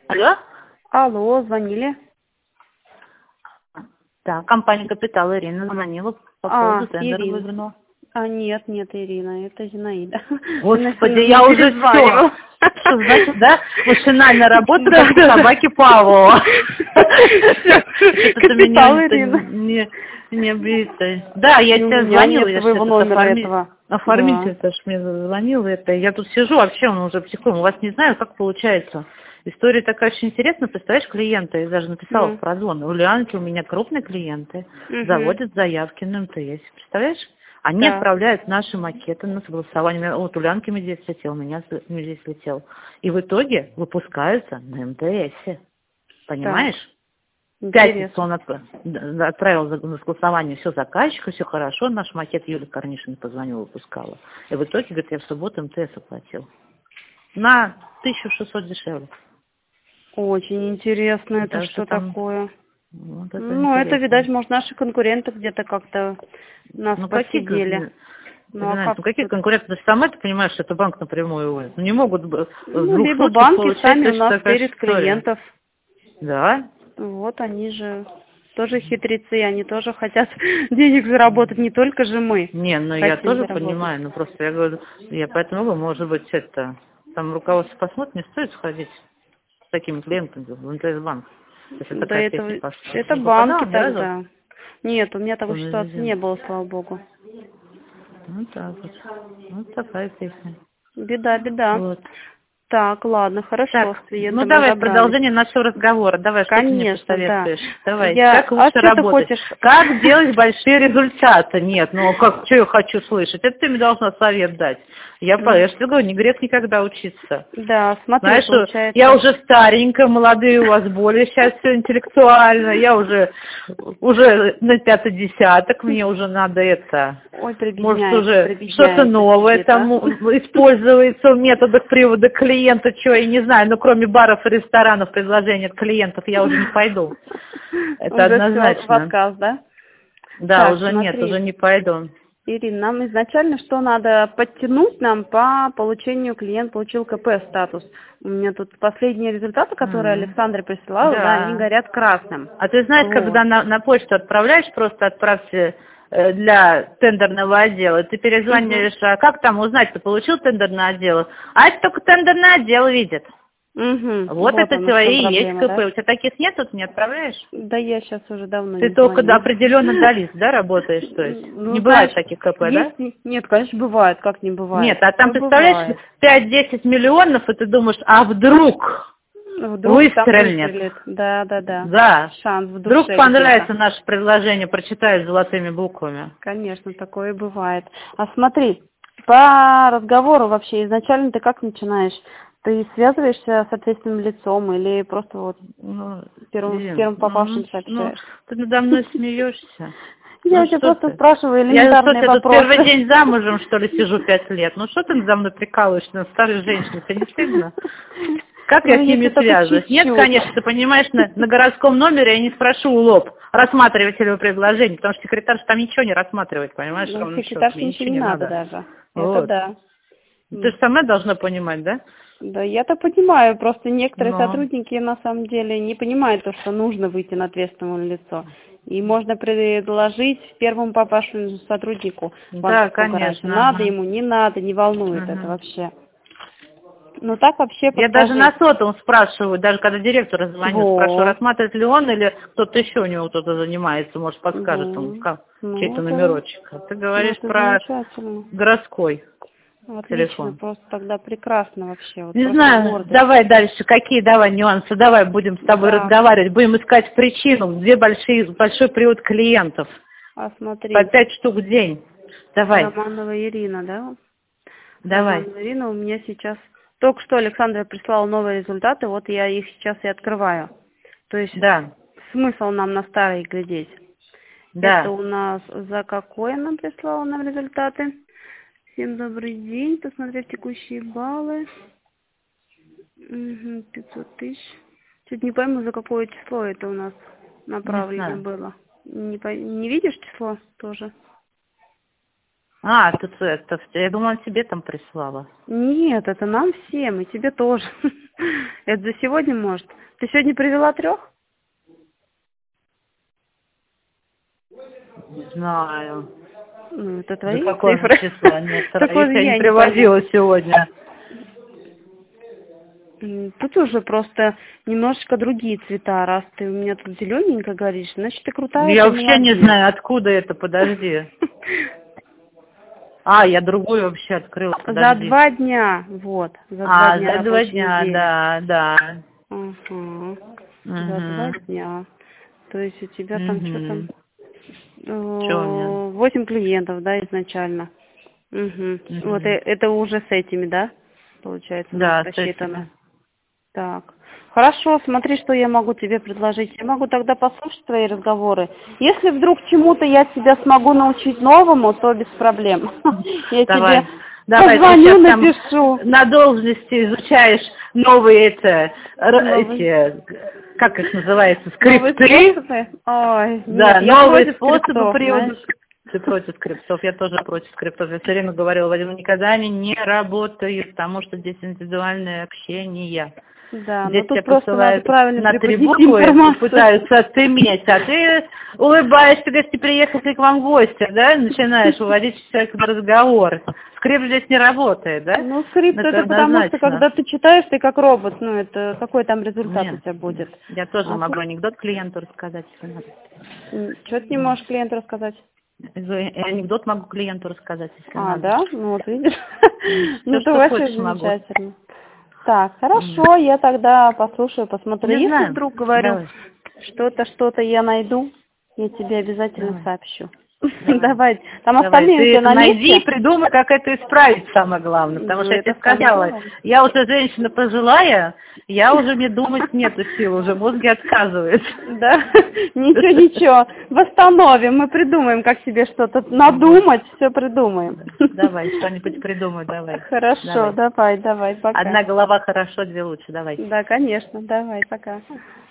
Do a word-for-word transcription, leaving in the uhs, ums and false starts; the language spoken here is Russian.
Алло? Алло, звонили? Да, компания «Капитал», Ирина звонила по А, поводу тендера Ирина. выигранного. А, нет, нет, Ирина, это Зинаида. Господи, Она я не уже перезванивала. все. Что значит, да? Машинально работа, Да, как да, да. собаки Павлова. Всё, Что-то ты меня Капитал, это Ирина. не не бьется. Да, я И у тебе меня звонила, нет я своего сейчас номера оформи... этого. Да. оформитель тоже мне звонил. Это я тут сижу, вообще он уже психуем. У вас не знаю, как получается. История такая очень интересная. Представляешь, клиенты, я даже написала в М. прозвон. У Лианки у меня крупные клиенты Мгм. заводят заявки на МТС. Представляешь? Они Так. отправляют наши макеты на согласование. Вот у Лянки медведь летел, у меня с- медведь летел. И в итоге выпускаются на МТС. Так. Понимаешь? В пятницу Интересно. он отп- д- отправил за- на согласование все заказчику, все хорошо. Наш макет Юля Корнишина позвонила, выпускала. И в итоге, говорит, я в субботу МТС оплатил. На тысячу шестьсот дешевле. Очень интересно, это Так что что там такое? вот это Ну, это, видать, интересно. может, наши конкуренты где-то как-то нас Ну какие, кон- подсидели. ты Ну, а знаешь, как ну какие тут? конкуренты? Ты же сама ты понимаешь, что это банк напрямую уводит. Ну не могут б- с Ну, двух либо случаев банки получать сами у точно нас такая же через история. клиентов. Да? Вот они же тоже хитрецы, они тоже хотят денег заработать, не только же мы Не, ну я хотим тоже заработать. понимаю, ну просто я говорю, я поэтому говорю, может быть, это, там руководство посмотрит, не стоит сходить с такими клиентами в МТС-банк, если До такая песня этого пос- это не банки попадала ни разу тогда. Нет, у меня в такой ситуации Инвизион. не было, слава богу. Вот так вот. Вот такая песня. Беда, беда. Вот. Так, ладно, Так, хорошо, с ну клиентом давай разобрались. продолжение нашего разговора. Давай, что ты мне Конечно, да. посоветуешь? Давай, Я, как а лучше что ты работать? хочешь? Как делать большие результаты? Нет, ну как, что я хочу слышать? Это ты мне должна совет дать. Я, по- я же тебе говорю, не грех никогда учиться. Да, смотри, Знаешь, что я получается. уже старенькая, молодые у вас более сейчас все интеллектуально, я уже, уже на пятый десяток, мне уже надо это, Ой, может прибедняется, уже что-то прибедняется новое чуть-чуть, там а? используется в методах привода клиента, что я не знаю, но кроме баров и ресторанов предложений от клиентов я уже не пойду. Это Уже все в однозначно. отказ, да? Да, Так, уже нет, уже смотри, не пойду. Ирина, нам изначально что надо подтянуть нам по получению, клиент получил КП статус. У меня тут последние результаты, которые М, Александра присылала, да, они Да. горят красным. А ты знаешь, Вот. когда на, на почту отправляешь, просто отправьте э, для тендерного отдела, ты Угу. перезвонишь, а как там узнать, ты получил тендерный отдел? А это только тендерный отдел видит. Угу. Вот Вот это оно в чем твои и есть проблема, КП. да? У тебя таких нет, тут не отправляешь? Да я сейчас уже давно Ты не только до звоню. определенно до лист, да, работаешь, то есть? Ну, Не бывает знаешь, таких КП, да? есть... Нет, конечно, бывает, как не Нет, бывает. а там, Все представляешь, бывает. пять-десять миллионов, и ты думаешь, а вдруг Вдруг там выстрелит? выстрелит. Да, да, да. Да. Шанс в Вдруг душе где-то. понравится наше предложение, прочитают золотыми буквами. Конечно, такое бывает. А смотри, по разговору вообще изначально ты как начинаешь? Ты связываешься с ответственным лицом или просто вот Ну, первым, с Ирин, первым ну, ну, попавшимся ну, общаешься? ты надо мной смеешься. Я Ну у тебя что просто ты? спрашиваю Я что, элементарные тебе тут первый вопросы. день замужем, что ли, сижу пять лет? Ну что ты надо мной прикалываешься, на старой женщине? Тебе не стыдно? Как я Ну, с если ними только связываюсь? Нет, чуть-чуть. конечно, ты понимаешь, на, на городском номере я не спрошу в лоб, рассматриваете ли вы предложение, потому что секретарь там ничего не рассматривает, понимаешь, Ну, ровным счетом, секретарше мне ничего ничего не не надо надо. даже. Это Вот. да. Ты же сама должна понимать, да? Да, я-то понимаю, просто некоторые Ну, сотрудники на самом деле не понимают то, что нужно выйти на ответственное лицо. И можно предложить первому попавшему сотруднику да, банковского гаража. конечно, Надо ага. ему, не надо, не волнует это Ага. вообще. Ну так вообще Я даже подскажи. на сотовом спрашиваю, даже когда директора звоню, спрашиваю, Вот, рассматривает ли он или кто-то еще у него кто-то занимается, может, подскажет ему, вот. как, Ну чей-то это, номерочек. А ты ну говоришь это про замечательно. городской Отлично, телефон. просто тогда прекрасно вообще. Вот Не просто знаю, гордость. давай дальше, какие давай нюансы, давай будем с тобой Да, разговаривать, будем искать причину, где большие, большой привод клиентов, а по смотри, пять штук в день. Давай, Романова Ирина, да? давай. Романова Ирина, у меня сейчас... Только что Александра прислала новые результаты, вот я их сейчас и открываю. То есть Да, смысл нам на старые глядеть. Это да. у нас за какой она прислала нам результаты? Всем добрый день, посмотрев текущие баллы. Угу, пятьсот тысяч. Чуть не пойму, за какое число это у нас Не направлено знаю. было. Не, по... не видишь число тоже? А, тут это, я думала, тебе там прислала. Нет, это нам всем, и тебе тоже. Это за сегодня, может. Ты сегодня привела трех? Не знаю. Ну, это За твои какое цифры. число? Нет, Такое их я я не не привозила сегодня. М, Тут уже просто немножечко другие цвета. Раз ты у меня тут зелененько говоришь, значит, ты крутая, Я ты вообще не молодец. знаю, откуда это, подожди. А, я другую вообще открыла, За подожди. два дня, вот, за два А, дня за два рабочей дня, недели. да, да. Ага. За два Угу. дня. То есть у тебя там что там? Угу. Что у меня? Восемь клиентов, да, изначально. Угу. Вот Угу. э- это уже с этими, да? Получается, у нас Да, с рассчитано. этими. Так. Хорошо, смотри, что я могу тебе предложить. Я могу тогда послушать твои разговоры. Если вдруг чему-то я тебя смогу научить новому, то без проблем. Я тебе Давай. Давай, ты позвоню, сейчас там напишу. на должности изучаешь новые это, р- Новый. эти, как их называется, Новые скрипты. способы? Ой, Да, нет, я новые против способы скриптов, привода. знаешь. Ты против скриптов, я тоже против скриптов. Я все время говорила, Вадим, никогда они не работают, потому что здесь индивидуальное общение. Да, но Здесь тебя тут просто надо посылают правильно на три преподнести буквы и информацию. пытаются отыметь, а ты улыбаешься, говоришь, ты приехали к вам гости, да, и начинаешь уводить человека в разговор. Скрипт здесь не работает, да? Ну, скрипт Это это потому, что однозначно. когда ты читаешь, ты как робот, ну, это какой там результат у Нет, тебя будет. я тоже А могу тут анекдот клиенту рассказать, если надо. что ты не можешь клиенту рассказать? И анекдот могу клиенту рассказать, если А, надо. да? Ну, вот видишь. Все, Ну, это что вообще хочешь, могу. замечательно. Так, М. хорошо, я тогда послушаю, посмотрю. Не Если знаю. вдруг говорю, Давай, что-то, что-то я найду, я тебе обязательно давай, сообщу. давай. Давай. Там Давай, остальные у ты тебя это на найди и месте? придумай, как это исправить, самое главное. Потому Ну, что я тебе это самое сказала, главное. я уже женщина пожилая, я уже мне думать нету сил, уже мозги отказывают. Да, ничего, ничего, восстановим, мы придумаем, как себе что-то надумать, все придумаем. Давай, что-нибудь придумай, давай. Хорошо, Давай. давай, давай, пока. Одна голова хорошо, две лучше, давай. Да, конечно, давай, пока.